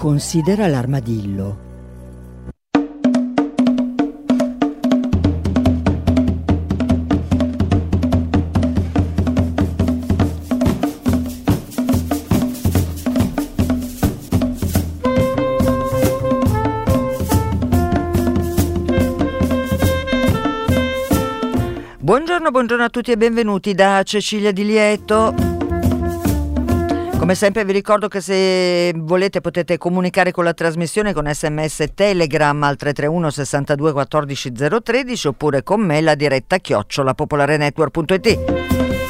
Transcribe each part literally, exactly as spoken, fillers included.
Considera l'armadillo. Buongiorno, buongiorno a tutti e benvenuti da Cecilia Di Lieto. Come sempre vi ricordo che se volete potete comunicare con la trasmissione con sms e telegram al tre tre uno sessantadue quattordici zero tredici oppure con me la diretta chiocciola popolarenetwork punto it.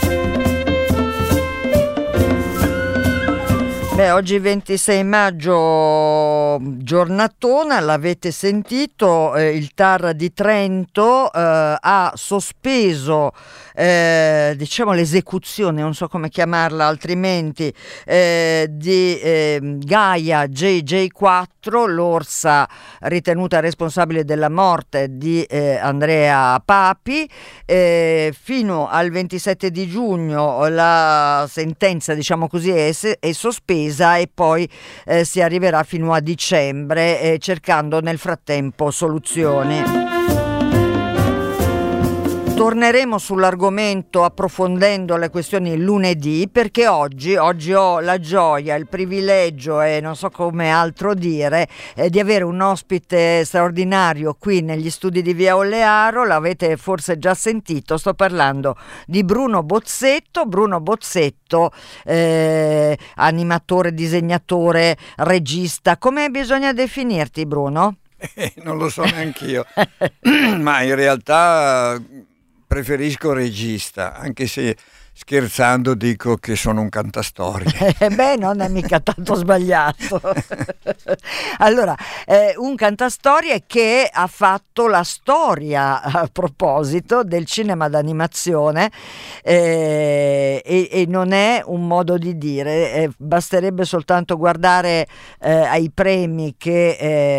Beh, oggi ventisei maggio, giornatona, l'avete sentito, eh, il T A R di Trento eh, ha sospeso eh, diciamo l'esecuzione, non so come chiamarla altrimenti, eh, di eh, Gaia J J quattro, l'orsa ritenuta responsabile della morte di eh, Andrea Papi. Eh, fino al ventisette di giugno la sentenza, diciamo così, è, è sospesa e poi eh, si arriverà fino a dicembre eh, cercando nel frattempo soluzioni. Torneremo sull'argomento approfondendo le questioni lunedì, perché oggi, oggi ho la gioia, il privilegio e non so come altro dire eh, di avere un ospite straordinario qui negli studi di Via Olearo. L'avete forse già sentito, sto parlando di Bruno Bozzetto. Bruno Bozzetto, eh, animatore, disegnatore, regista. Come bisogna definirti, Bruno? Eh, non lo so neanch'io, ma in realtà preferisco regista, anche se scherzando dico che sono un cantastorie. Eh beh, non è mica tanto sbagliato. Allora, eh, un cantastorie che ha fatto la storia a proposito del cinema d'animazione eh, e, e non è un modo di dire, eh, basterebbe soltanto guardare eh, ai premi che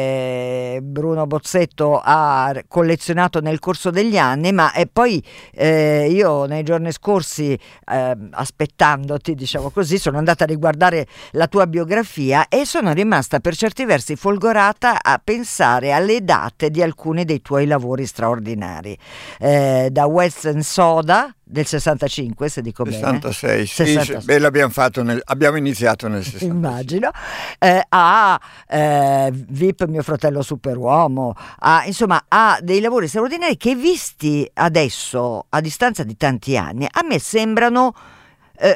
eh, Bruno Bozzetto ha collezionato nel corso degli anni, ma e poi eh, io nei giorni scorsi Eh, aspettandoti, diciamo così, sono andata a riguardare la tua biografia e sono rimasta per certi versi folgorata a pensare alle date di alcuni dei tuoi lavori straordinari, eh, da Western Soda del sessantacinque, se dico sessantasei, bene. Sì, sessantasei. Beh, l'abbiamo fatto nel, abbiamo iniziato nel sessantasei. Immagino, eh, ha eh, V I P Mio fratello superuomo, ha, insomma ha dei lavori straordinari che, visti adesso a distanza di tanti anni, a me sembrano eh,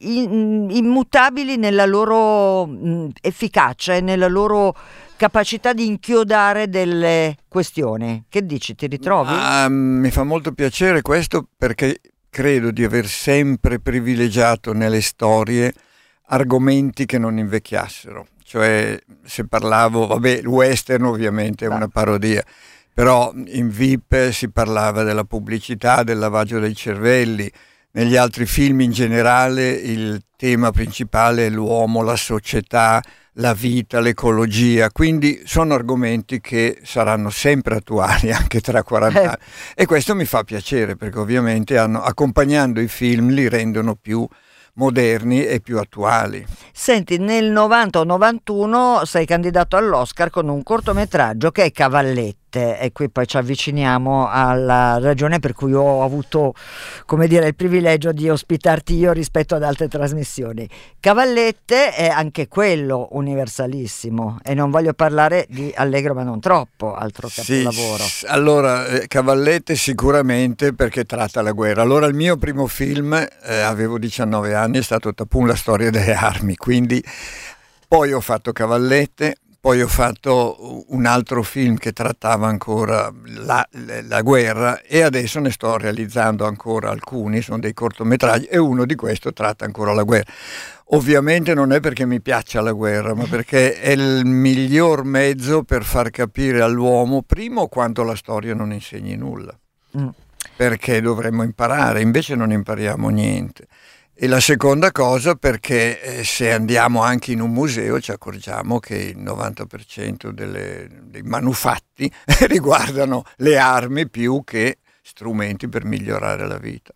in, immutabili nella loro mh, efficacia e nella loro capacità di inchiodare delle questioni. Che dici, ti ritrovi? Ah, mi fa molto piacere questo, perché credo di aver sempre privilegiato nelle storie argomenti che non invecchiassero. Cioè, se parlavo, vabbè, il western ovviamente è una parodia, però in V I P si parlava della pubblicità, del lavaggio dei cervelli. Negli altri film in generale il tema principale è l'uomo, la società, la vita, l'ecologia, quindi sono argomenti che saranno sempre attuali anche tra quaranta anni, e questo mi fa piacere, perché ovviamente hanno, accompagnando i film, li rendono più moderni e più attuali. Senti, nel novanta o novantuno sei candidato all'Oscar con un cortometraggio che è Cavallette, e qui poi ci avviciniamo alla ragione per cui ho avuto, come dire, il privilegio di ospitarti io rispetto ad altre trasmissioni. Cavallette è anche quello universalissimo, e non voglio parlare di Allegro ma non troppo, altro capolavoro. Sì, allora, eh, Cavallette sicuramente, perché tratta la guerra. Allora, il mio primo film, eh, avevo diciannove anni, è stato Tapun, la storia delle armi, quindi poi ho fatto Cavallette. Poi ho fatto un altro film che trattava ancora la, la guerra, e adesso ne sto realizzando ancora alcuni, sono dei cortometraggi, e uno di questo tratta ancora la guerra. Ovviamente non è perché mi piaccia la guerra, ma perché è il miglior mezzo per far capire all'uomo, primo, quanto la storia non insegni nulla, mm. perché dovremmo imparare, invece non impariamo niente. E la seconda cosa, perché eh, se andiamo anche in un museo ci accorgiamo che il novanta per cento delle, dei manufatti riguardano le armi più che strumenti per migliorare la vita.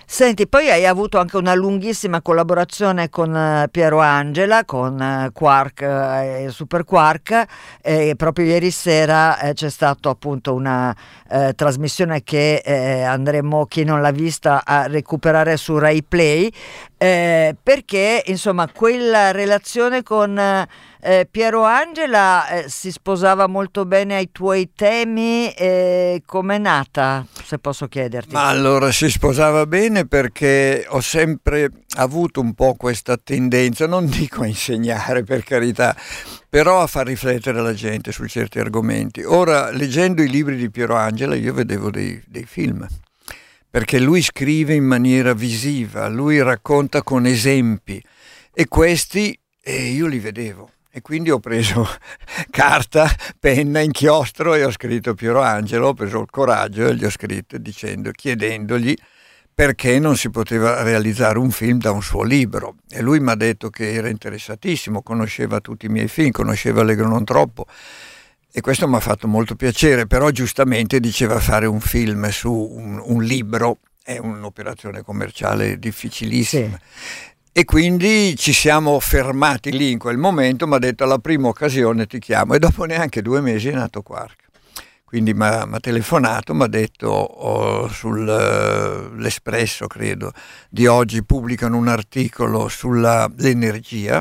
Senti, poi hai avuto anche una lunghissima collaborazione con eh, Piero Angela, con eh, Quark eh, e Super Quark, e proprio ieri sera eh, c'è stato appunto una eh, trasmissione che eh, andremo, chi non l'ha vista, a recuperare su Rai Play, eh, perché insomma quella relazione con eh, Piero Angela eh, si sposava molto bene ai tuoi temi. Eh, com'è nata, se posso chiederti? Ma allora si sposava bene perché ho sempre avuto un po' questa tendenza, non dico a insegnare per carità, però a far riflettere la gente su certi argomenti. Ora, leggendo i libri di Piero Angela, io vedevo dei, dei film, perché lui scrive in maniera visiva, lui racconta con esempi, e questi eh, io li vedevo. E quindi ho preso carta, penna, inchiostro e ho scritto Piero Angelo, ho preso il coraggio e gli ho scritto dicendo, chiedendogli perché non si poteva realizzare un film da un suo libro. E lui mi ha detto che era interessatissimo, conosceva tutti i miei film, conosceva Allegro non troppo, e questo mi ha fatto molto piacere, però giustamente diceva fare un film su un, un libro è un'operazione commerciale difficilissima. Sì. E quindi ci siamo fermati lì in quel momento, mi ha detto alla prima occasione ti chiamo, e dopo neanche due mesi è nato Quark. Quindi mi ha telefonato, mi ha detto oh, sull'Espresso, credo, di oggi pubblicano un articolo sull'energia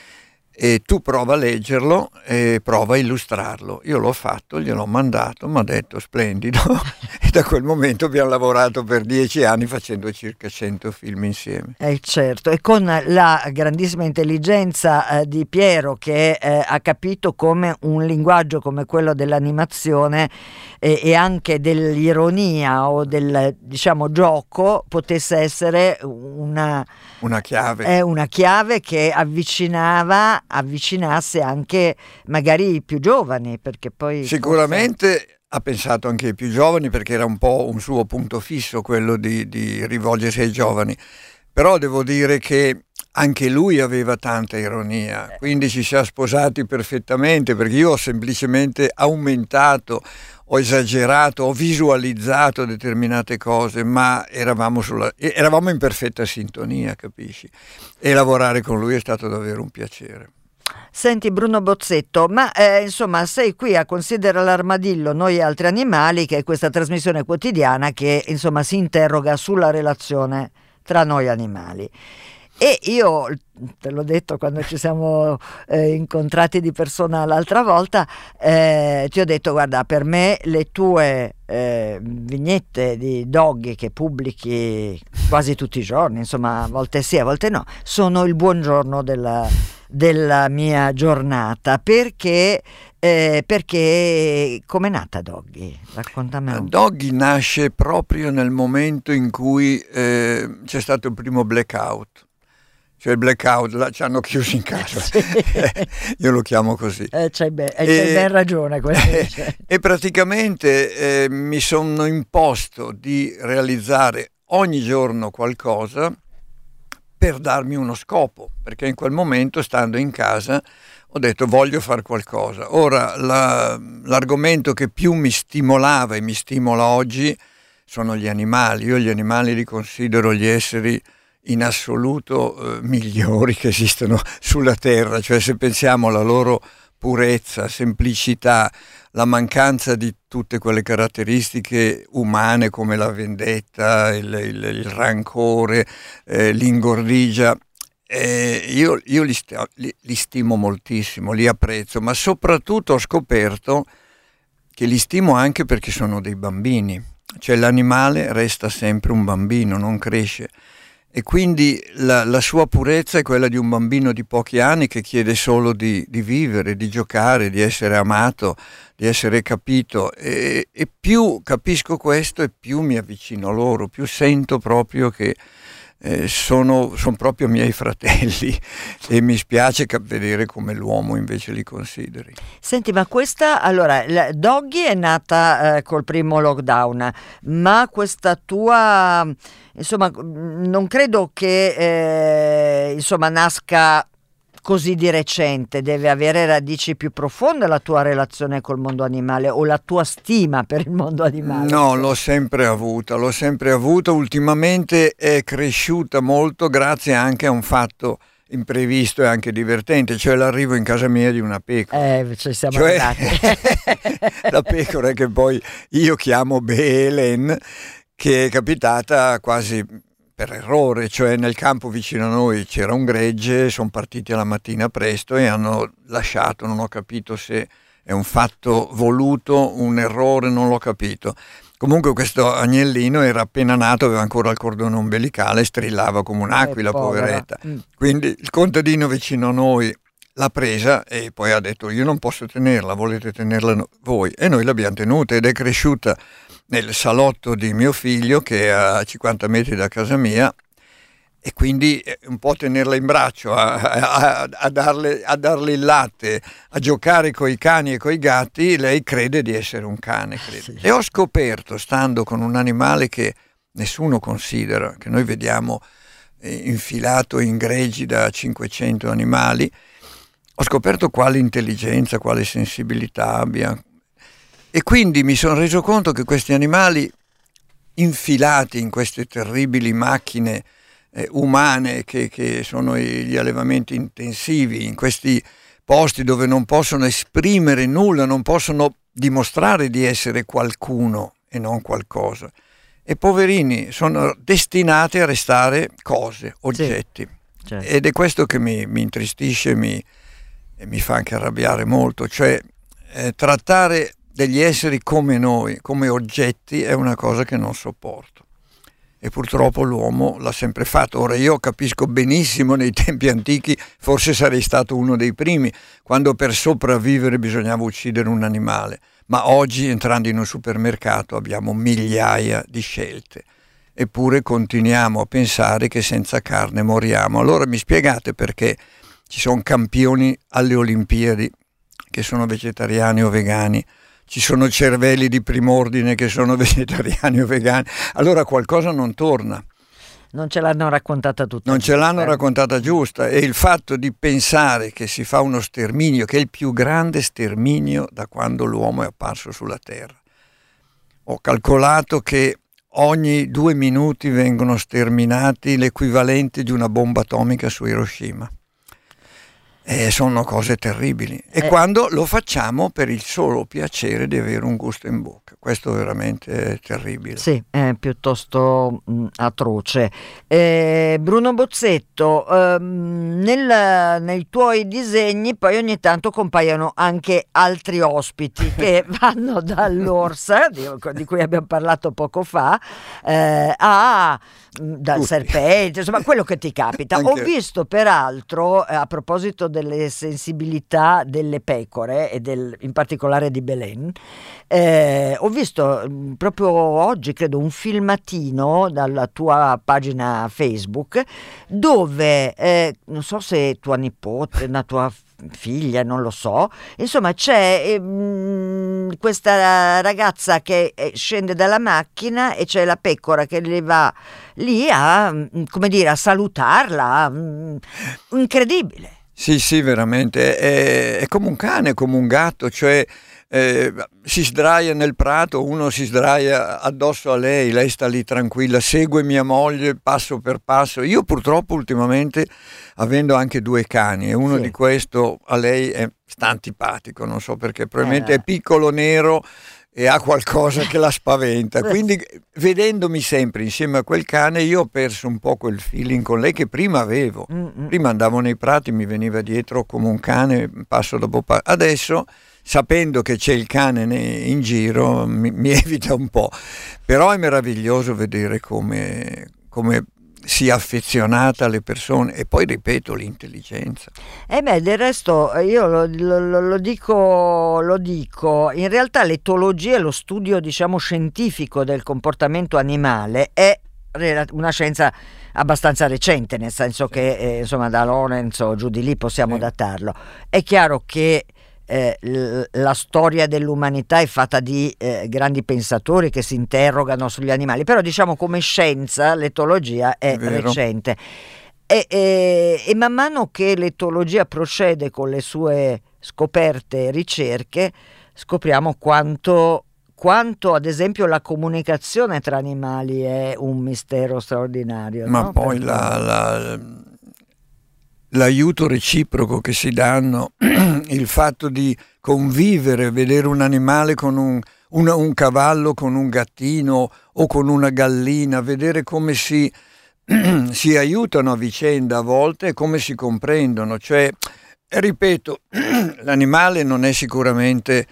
e tu prova a leggerlo e prova a illustrarlo. Io l'ho fatto, gliel'ho mandato, mi ha detto splendido, e da quel momento abbiamo lavorato per dieci anni facendo circa cento film insieme. Eh certo, e con la grandissima intelligenza eh, di Piero, che eh, ha capito come un linguaggio come quello dell'animazione eh, e anche dell'ironia o del, diciamo, gioco potesse essere una, una chiave. È una chiave che avvicinava avvicinasse anche magari i più giovani, perché poi sicuramente forse... ha pensato anche ai più giovani, perché era un po' un suo punto fisso quello di, di rivolgersi ai giovani, però devo dire che anche lui aveva tanta ironia, quindi ci siamo sposati perfettamente, perché io ho semplicemente aumentato, ho esagerato, ho visualizzato determinate cose, ma eravamo, sulla, eravamo in perfetta sintonia, capisci? E lavorare con lui è stato davvero un piacere. Senti Bruno Bozzetto, ma eh, insomma sei qui a Considera l'Armadillo, noi e altri animali, che è questa trasmissione quotidiana che insomma si interroga sulla relazione tra noi animali. E io, te l'ho detto quando ci siamo eh, incontrati di persona l'altra volta, eh, ti ho detto guarda, per me le tue eh, vignette di Doggy che pubblichi quasi tutti i giorni, insomma a volte sì, a volte no, sono il buongiorno della, della mia giornata, perché... Eh, perché com'è nata Doggy? Raccontami un po'. Doggy nasce proprio nel momento in cui eh, c'è stato il primo blackout. Cioè il blackout, là, ci hanno chiuso in casa, sì. Io lo chiamo così. Eh, c'hai, ben, eh, c'hai ben ragione. Eh, e praticamente eh, mi sono imposto di realizzare ogni giorno qualcosa per darmi uno scopo, perché in quel momento, stando in casa, ho detto voglio fare qualcosa. Ora la, l'argomento che più mi stimolava e mi stimola oggi sono gli animali. Io gli animali li considero gli esseri in assoluto eh, migliori che esistono sulla terra, cioè se pensiamo alla loro purezza, semplicità, la mancanza di tutte quelle caratteristiche umane come la vendetta, il, il, il rancore, eh, l'ingordigia, eh, io, io li, st- li, li stimo moltissimo, li apprezzo, ma soprattutto ho scoperto che li stimo anche perché sono dei bambini, cioè l'animale resta sempre un bambino, non cresce. E quindi la, la sua purezza è quella di un bambino di pochi anni che chiede solo di, di vivere, di giocare, di essere amato, di essere capito. E, e più capisco questo e più mi avvicino a loro, più sento proprio che eh, sono, sono proprio miei fratelli, e mi spiace vedere come l'uomo invece li consideri. Senti, ma questa, allora, Doggy è nata eh, col primo lockdown, ma questa tua... Insomma, non credo che eh, insomma nasca così di recente? Deve avere radici più profonde la tua relazione col mondo animale o la tua stima per il mondo animale? No, l'ho sempre avuta, l'ho sempre avuta. Ultimamente è cresciuta molto grazie anche a un fatto imprevisto e anche divertente, cioè l'arrivo in casa mia di una pecora. Eh, ci siamo cioè, arrivati. La pecora che poi io chiamo Belen, che è capitata quasi per errore, cioè nel campo vicino a noi c'era un gregge, sono partiti alla mattina presto e hanno lasciato, non ho capito se è un fatto voluto, un errore, non l'ho capito. Comunque questo agnellino era appena nato, aveva ancora il cordone ombelicale, strillava come un'aquila, eh, poveretta. Mm. Quindi il contadino vicino a noi l'ha presa e poi ha detto: io non posso tenerla, volete tenerla voi? E noi l'abbiamo tenuta ed è cresciuta nel salotto di mio figlio, che è a cinquanta metri da casa mia, e quindi un po' tenerla in braccio, a, a, a, darle, a darle il latte, a giocare coi cani e coi gatti. Lei crede di essere un cane, credo. Sì. E ho scoperto, stando con un animale che nessuno considera, che noi vediamo infilato in greggi da cinquecento animali, ho scoperto quale intelligenza, quale sensibilità abbia. E quindi mi sono reso conto che questi animali infilati in queste terribili macchine Eh, umane che, che sono gli allevamenti intensivi, in questi posti dove non possono esprimere nulla, non possono dimostrare di essere qualcuno e non qualcosa, e poverini sono destinati a restare cose, oggetti. Sì, certo. Ed è questo che mi, mi intristisce mi, e mi fa anche arrabbiare molto, cioè eh, trattare degli esseri come noi, come oggetti, è una cosa che non sopporto. E purtroppo l'uomo l'ha sempre fatto. Ora io capisco benissimo, nei tempi antichi forse sarei stato uno dei primi, quando per sopravvivere bisognava uccidere un animale, ma oggi entrando in un supermercato abbiamo migliaia di scelte, eppure continuiamo a pensare che senza carne moriamo. Allora mi spiegate perché ci sono campioni alle Olimpiadi che sono vegetariani o vegani? Ci sono cervelli di prim'ordine che sono vegetariani o vegani, allora qualcosa non torna. Non ce l'hanno raccontata tutta. Non ce l'hanno raccontata giusta, e il fatto di pensare che si fa uno sterminio, che è il più grande sterminio da quando l'uomo è apparso sulla Terra. Ho calcolato che ogni due minuti vengono sterminati l'equivalente di una bomba atomica su Hiroshima. Eh, sono cose terribili, e eh. quando lo facciamo per il solo piacere di avere un gusto in bocca, questo veramente è terribile. Sì, è piuttosto mh, atroce. eh, Bruno Bozzetto, ehm, nel, nei tuoi disegni poi ogni tanto compaiono anche altri ospiti che vanno dall'orsa di, di cui abbiamo parlato poco fa, eh, a dal Tutti. serpente, insomma quello che ti capita. Anche... Ho visto peraltro, eh, a proposito delle sensibilità delle pecore e del, in particolare di Belen, eh, ho visto mh, proprio oggi credo un filmatino dalla tua pagina Facebook dove eh, non so se tua nipote, una tua figlia, non lo so, insomma c'è ehm, questa ragazza che scende dalla macchina e c'è la pecora che le va lì a, come dire, a salutarla. Incredibile. Sì, sì, veramente è, è come un cane, come un gatto, cioè eh, si sdraia nel prato, uno si sdraia addosso a lei, lei sta lì tranquilla, segue mia moglie passo per passo. Io purtroppo ultimamente, avendo anche due cani, e uno sì. di questo a lei è, sta antipatico, non so perché, probabilmente eh. è piccolo, nero e ha qualcosa che la spaventa, quindi vedendomi sempre insieme a quel cane io ho perso un po' quel feeling con lei che prima avevo. Mm-hmm. Prima andavo nei prati, mi veniva dietro come un cane passo dopo passo, adesso sapendo che c'è il cane in giro mi, mi evita un po', però è meraviglioso vedere come, come sia affezionata alle persone, e poi ripeto l'intelligenza. E beh, del resto io lo, lo, lo dico lo dico in realtà l'etologia, lo studio diciamo scientifico del comportamento animale è una scienza abbastanza recente, nel senso sì. che eh, insomma da Lorenzo giù di lì possiamo sì. datarlo. È chiaro che Eh, la storia dell'umanità è fatta di eh, grandi pensatori che si interrogano sugli animali, però diciamo come scienza l'etologia è, è recente. E, e, e man mano che l'etologia procede con le sue scoperte e ricerche, scopriamo quanto, quanto ad esempio la comunicazione tra animali è un mistero straordinario. Ma no? poi la, la, l'aiuto reciproco che si danno, il fatto di convivere, vedere un animale con un, un, un cavallo con un gattino o con una gallina, vedere come si si aiutano a vicenda a volte e come si comprendono, cioè, ripeto, l'animale non è sicuramente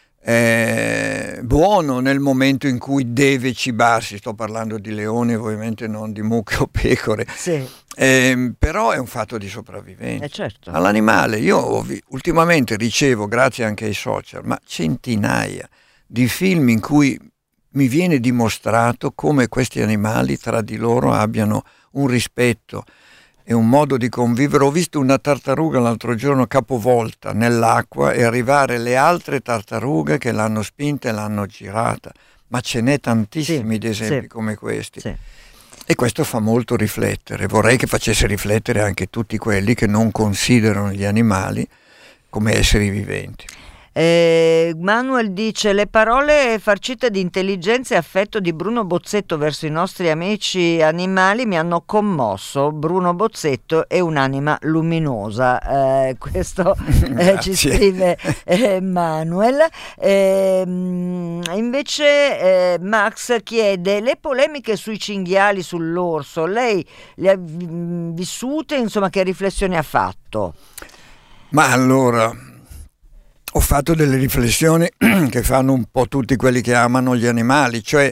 eh, buono nel momento in cui deve cibarsi, sto parlando di leoni ovviamente, non di mucche o pecore, sì. eh, però è un fatto di sopravvivenza. Eh certo. All'animale io ultimamente ricevo, grazie anche ai social, ma centinaia di film in cui mi viene dimostrato come questi animali tra di loro abbiano un rispetto e un modo di convivere. Ho visto una tartaruga l'altro giorno capovolta nell'acqua e arrivare le altre tartarughe che l'hanno spinta e l'hanno girata, ma ce n'è tantissimi sì, di esempi sì, come questi. Sì. E questo fa molto riflettere. Vorrei che facesse riflettere anche tutti quelli che non considerano gli animali come esseri viventi. Eh, Manuel dice: le parole farcite di intelligenza e affetto di Bruno Bozzetto verso i nostri amici animali mi hanno commosso. Bruno Bozzetto è un'anima luminosa, eh, questo eh, ci scrive eh, Manuel. Eh, invece eh, Max chiede: le polemiche sui cinghiali, sull'orso, lei le ha vissute? Insomma, che riflessioni ha fatto? Ma allora, ho fatto delle riflessioni che fanno un po' tutti quelli che amano gli animali, cioè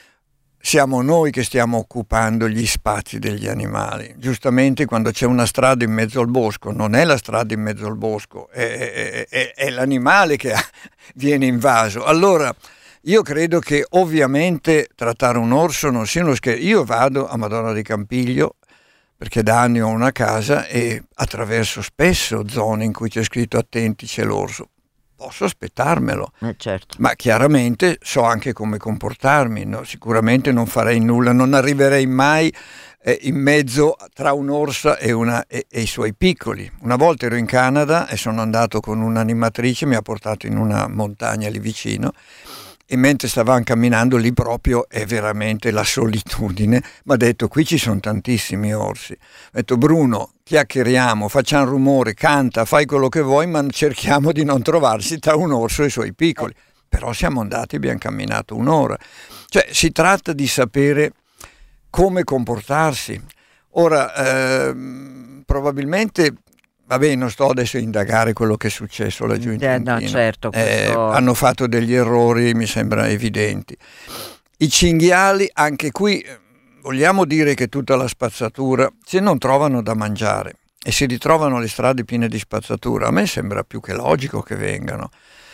siamo noi che stiamo occupando gli spazi degli animali. Giustamente quando c'è una strada in mezzo al bosco, non è la strada in mezzo al bosco, è, è, è, è l'animale che viene invaso. Allora, io credo che ovviamente trattare un orso non sia uno scherzo. Io vado a Madonna di Campiglio, perché da anni ho una casa e attraverso spesso zone in cui c'è scritto attenti c'è l'orso. Posso aspettarmelo, eh certo. Ma chiaramente so anche come comportarmi, no? Sicuramente non farei nulla, non arriverei mai eh, in mezzo tra un'orsa e, una, e, e i suoi piccoli. Una volta ero in Canada e sono andato con un'animatrice, mi ha portato in una montagna lì vicino, e mentre stavamo camminando lì proprio è veramente la solitudine, mi ha detto: qui ci sono tantissimi orsi. Ho detto: Bruno, chiacchieriamo, facciamo rumore, canta, fai quello che vuoi, ma cerchiamo di non trovarsi tra un orso e i suoi piccoli. Però siamo andati, abbiamo camminato un'ora. Cioè si tratta di sapere come comportarsi. Ora ehm, probabilmente, vabbè, non sto adesso a indagare quello che è successo laggiù in Trentino. No, certo, questo... eh, hanno fatto degli errori, mi sembra evidenti. I cinghiali, anche qui, vogliamo dire che tutta la spazzatura, se non trovano da mangiare e si ritrovano le strade piene di spazzatura, a me sembra più che logico che vengano.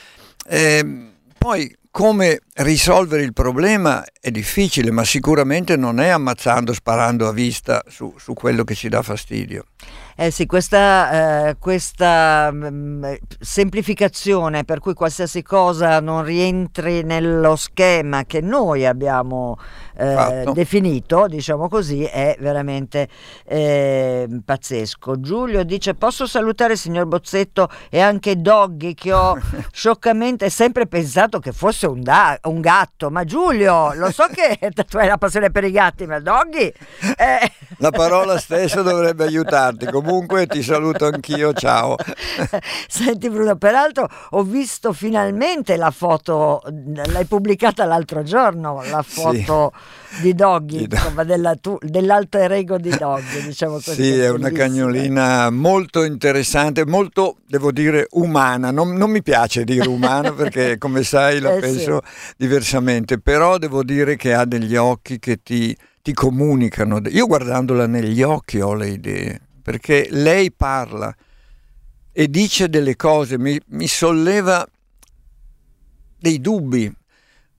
Eh, poi come risolvere il problema è difficile, ma sicuramente non è ammazzando, sparando a vista su, su quello che ci dà fastidio. Eh sì, questa, eh, questa mh, semplificazione per cui qualsiasi cosa non rientri nello schema che noi abbiamo eh, definito, diciamo così, è veramente eh, pazzesco. Giulio dice: posso salutare il signor Bozzetto e anche Doggy, che ho scioccamente sempre pensato che fosse un, da- un gatto, ma Giulio, lo so che tu hai la passione per i gatti, ma Doggy eh... la parola stessa dovrebbe aiutarti. Comunque ti saluto anch'io, ciao. Senti Bruno, peraltro ho visto finalmente la foto, l'hai pubblicata l'altro giorno, la foto sì. di Doggy, di insomma, della tu, dell'alter ego di Doggy, diciamo così. Sì, è una cagnolina molto interessante, molto, devo dire, umana. Non, non mi piace dire umana perché, come sai, la eh penso sì. diversamente, però devo dire che ha degli occhi che ti, ti comunicano. Io guardandola negli occhi ho le idee, perché lei parla e dice delle cose, mi, mi solleva dei dubbi.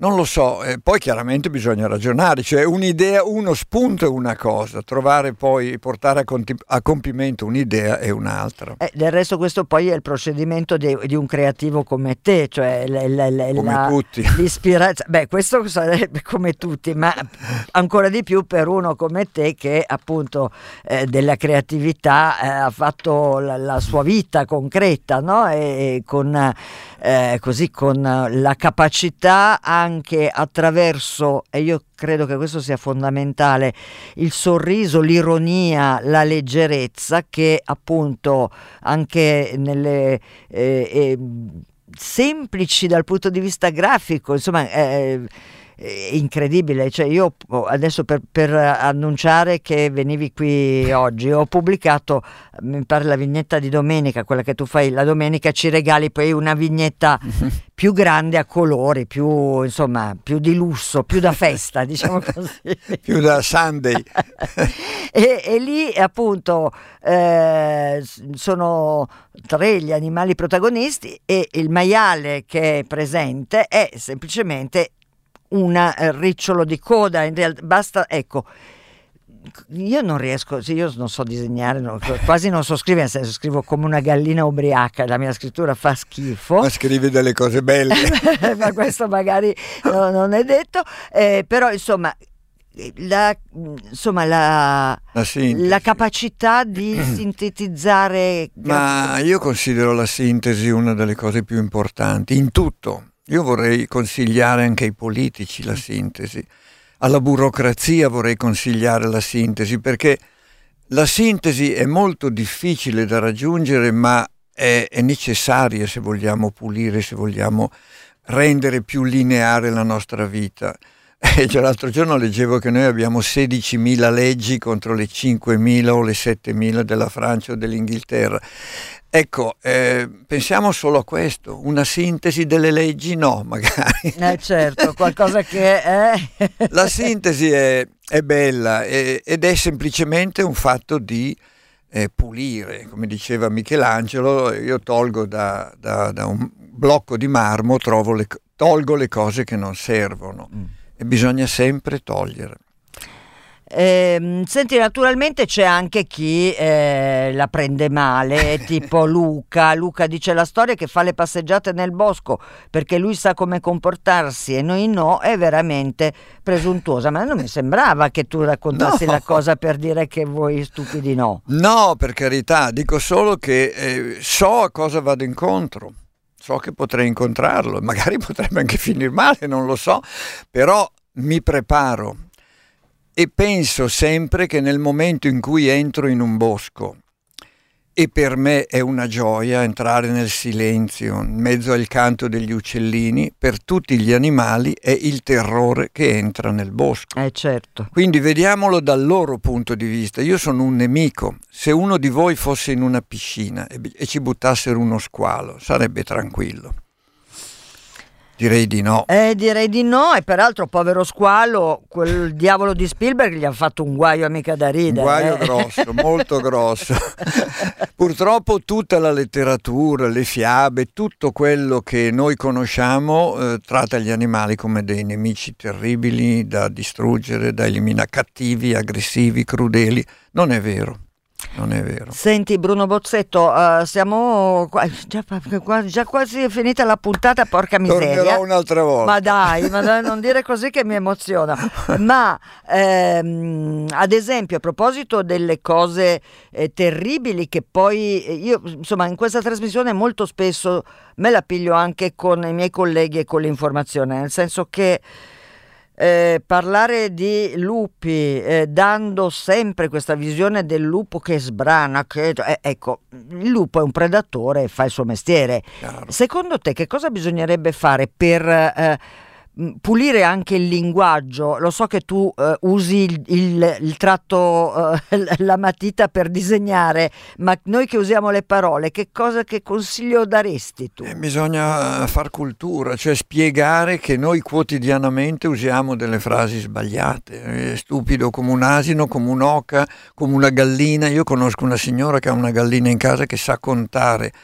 Non lo so, eh, poi chiaramente bisogna ragionare, cioè un'idea, uno spunto è una cosa, trovare poi, portare a, conti- a compimento un'idea è un'altra. Eh, del resto questo poi è il procedimento di, di un creativo come te, cioè la, la, la, come la, tutti. l'ispirazione, beh questo sarebbe come tutti, ma ancora di più per uno come te che appunto eh, della creatività eh, ha fatto la, la sua vita concreta, no? E, e con, eh, così, con la capacità anche anche attraverso, e io credo che questo sia fondamentale, il sorriso, l'ironia, la leggerezza che appunto anche nelle eh, eh, semplici dal punto di vista grafico, insomma eh, è incredibile, cioè io adesso per, per annunciare che venivi qui oggi ho pubblicato, mi pare la vignetta di domenica, quella che tu fai la domenica, ci regali poi una vignetta più grande a colori, più insomma più di lusso, più da festa, diciamo così, più da Sunday. e, e lì appunto eh, sono tre gli animali protagonisti e il maiale che è presente è semplicemente un ricciolo di coda, in realtà basta, ecco, io non riesco, sì, io non so disegnare, no, quasi non so scrivere, nel senso scrivo come una gallina ubriaca, la mia scrittura fa schifo. Ma scrivi delle cose belle. Ma questo magari no, non è detto, eh, però insomma la, insomma la, la, la capacità di sintetizzare. Ma io considero la sintesi una delle cose più importanti in tutto. Io vorrei consigliare anche ai politici la sintesi, alla burocrazia vorrei consigliare la sintesi, perché la sintesi è molto difficile da raggiungere, ma è, è necessaria se vogliamo pulire, se vogliamo rendere più lineare la nostra vita. E già l'altro giorno leggevo che noi abbiamo sedicimila leggi contro le cinquemila o le settemila della Francia o dell'Inghilterra. Ecco, eh, pensiamo solo a questo, una sintesi delle leggi no, magari. Eh certo, qualcosa che è... La sintesi è, è bella è, ed è semplicemente un fatto di eh, pulire, come diceva Michelangelo, io tolgo da, da, da un blocco di marmo, trovo le, tolgo le cose che non servono mm. e bisogna sempre togliere. Eh, senti, naturalmente c'è anche chi eh, la prende male, tipo Luca. Luca dice: la storia che fa le passeggiate nel bosco perché lui sa come comportarsi e noi no, è veramente presuntuosa. Ma non mi sembrava che tu raccontassi no. la cosa per dire che voi stupidi no. No, per carità, dico solo che eh, so a cosa vado incontro. So che potrei incontrarlo, magari potrebbe anche finire male, non lo so, però mi preparo. E penso sempre che nel momento in cui entro in un bosco, e per me è una gioia entrare nel silenzio, in mezzo al canto degli uccellini, per tutti gli animali è il terrore che entra nel bosco. Eh certo. Quindi vediamolo dal loro punto di vista. Io sono un nemico. Se uno di voi fosse in una piscina e, e ci buttassero uno squalo, sarebbe tranquillo. Direi di no. Eh, direi di no, e peraltro povero squalo, quel diavolo di Spielberg gli ha fatto un guaio mica da ridere. Un guaio eh. grosso, molto grosso. Purtroppo tutta la letteratura, le fiabe, tutto quello che noi conosciamo eh, tratta gli animali come dei nemici terribili da distruggere, da eliminare, cattivi, aggressivi, crudeli. Non è vero. Non è vero. Senti Bruno Bozzetto, uh, siamo qua, già, già quasi finita la puntata, porca miseria. Tornerò un'altra volta. Ma dai, ma dai, non dire così che mi emoziona. Ma ehm, ad esempio a proposito delle cose eh, terribili che poi io insomma in questa trasmissione molto spesso me la piglio anche con i miei colleghi e con l'informazione, nel senso che Eh, parlare di lupi eh, dando sempre questa visione del lupo che sbrana, che eh, ecco, il lupo è un predatore e fa il suo mestiere. Chiaro. Secondo te che cosa bisognerebbe fare per eh, pulire anche il linguaggio? Lo so che tu eh, usi il, il, il tratto, eh, la matita per disegnare, ma noi che usiamo le parole, che cosa, che consiglio daresti tu? Eh, bisogna far cultura, cioè spiegare che noi quotidianamente usiamo delle frasi sbagliate, è stupido come un asino, come un'oca, come una gallina. Io conosco una signora che ha una gallina in casa che sa contare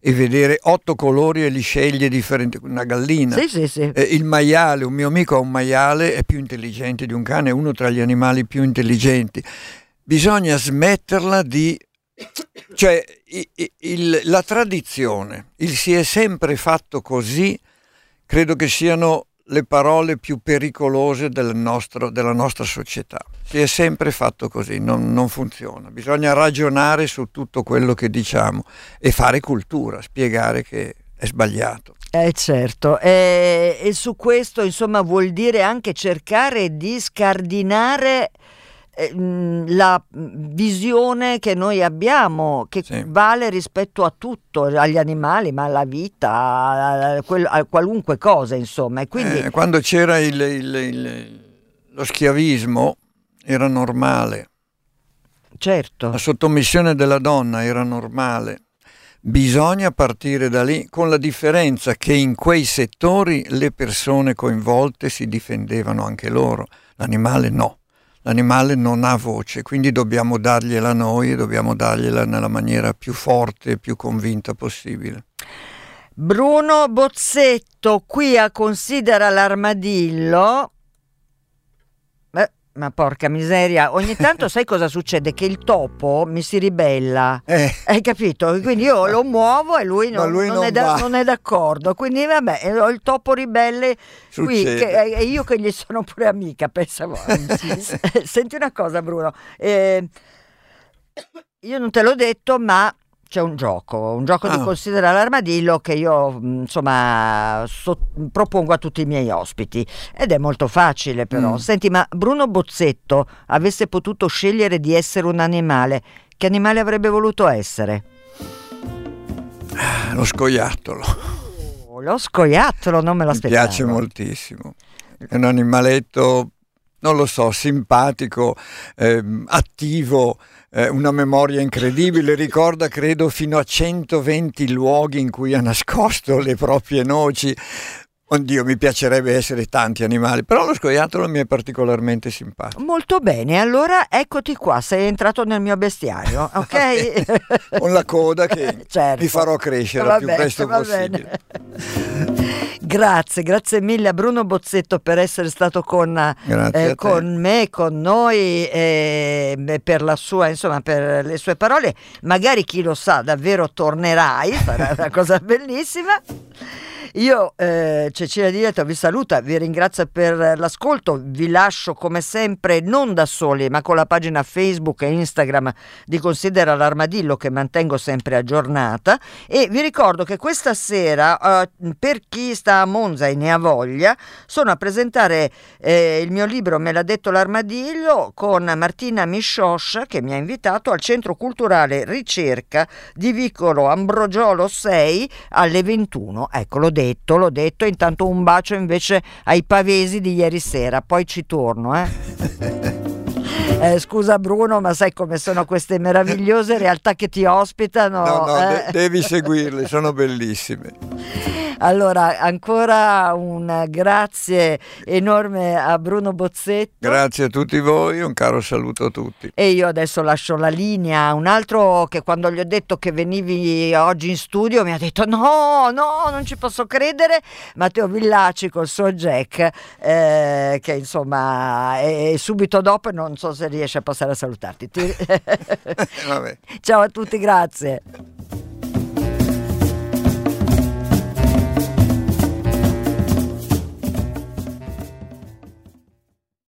e vedere otto colori e li sceglie differenti, una gallina. Sì, sì, sì. Eh, il maiale, un mio amico ha un maiale, è più intelligente di un cane, è uno tra gli animali più intelligenti. Bisogna smetterla di... cioè il, il, la tradizione, il si è sempre fatto così, credo che siano le parole più pericolose del nostro, della nostra società. Si è sempre fatto così, non, non funziona. Bisogna ragionare su tutto quello che diciamo e fare cultura, spiegare che è sbagliato. Eh certo, e, e su questo insomma vuol dire anche cercare di scardinare la visione che noi abbiamo, che sì. vale rispetto a tutto, agli animali, ma alla vita, a, a, a qualunque cosa, insomma. E quindi... eh, quando c'era il, il, il, lo schiavismo era normale, certo. La sottomissione della donna era normale. Bisogna partire da lì, con la differenza che in quei settori le persone coinvolte si difendevano anche loro, l'animale no. L'animale non ha voce, quindi dobbiamo dargliela noi e dobbiamo dargliela nella maniera più forte e più convinta possibile. Bruno Bozzetto qui a Considera l'Armadillo. Beh, ma porca miseria, ogni tanto sai cosa succede? Che il topo mi si ribella, eh. hai capito? Quindi io lo muovo e lui non, lui non, non, è, da, non è d'accordo, quindi vabbè, ho il topo ribelle qui, che, e io che gli sono pure amica, pensavo. Senti una cosa Bruno, eh, io non te l'ho detto, ma c'è un gioco, un gioco ah. di Considera l'Armadillo che io insomma so, propongo a tutti i miei ospiti ed è molto facile però. Mm. Senti, ma Bruno Bozzetto avesse potuto scegliere di essere un animale, che animale avrebbe voluto essere? Lo scoiattolo. Oh, lo scoiattolo, non me l'aspettavo. Mi piace moltissimo, è un animaletto, non lo so, simpatico, eh, attivo, eh, una memoria incredibile, ricorda credo fino a centoventi luoghi in cui ha nascosto le proprie noci. Oddio, mi piacerebbe essere tanti animali, però lo scoiattolo mi è particolarmente simpatico. Molto bene, allora eccoti qua, sei entrato nel mio bestiario, ok? Con la coda che certo. mi farò crescere va il più bene, presto va possibile. Grazie, grazie mille a Bruno Bozzetto per essere stato con, eh, con me, con noi, eh, per la sua, insomma, per le sue parole. Magari chi lo sa, davvero tornerai, sarà una cosa bellissima. Io, eh, Cecilia Di Lieto, vi saluta, vi ringrazio per l'ascolto, vi lascio come sempre non da soli ma con la pagina Facebook e Instagram di Considera l'Armadillo che mantengo sempre aggiornata, e vi ricordo che questa sera eh, per chi sta a Monza e ne ha voglia sono a presentare eh, il mio libro Me l'ha detto l'Armadillo con Martina Miscioscia che mi ha invitato al Centro Culturale Ricerca di Vicolo Ambrogiolo sei alle ventuno. Ecco, l'ho detto Detto, l'ho detto, intanto un bacio invece ai pavesi di ieri sera, poi ci torno, eh. Eh, scusa Bruno, ma sai come sono queste meravigliose realtà che ti ospitano? No, no, eh? de- devi seguirle, sono bellissime. Allora, ancora un grazie enorme a Bruno Bozzetto. Grazie a tutti voi, un caro saluto a tutti. E io adesso lascio la linea a un altro che quando gli ho detto che venivi oggi in studio mi ha detto no, no, non ci posso credere, Matteo Villaci col suo Jack, eh, che insomma è, è subito dopo e non so se riesce a passare a salutarti. Ti... Vabbè. Ciao a tutti, grazie.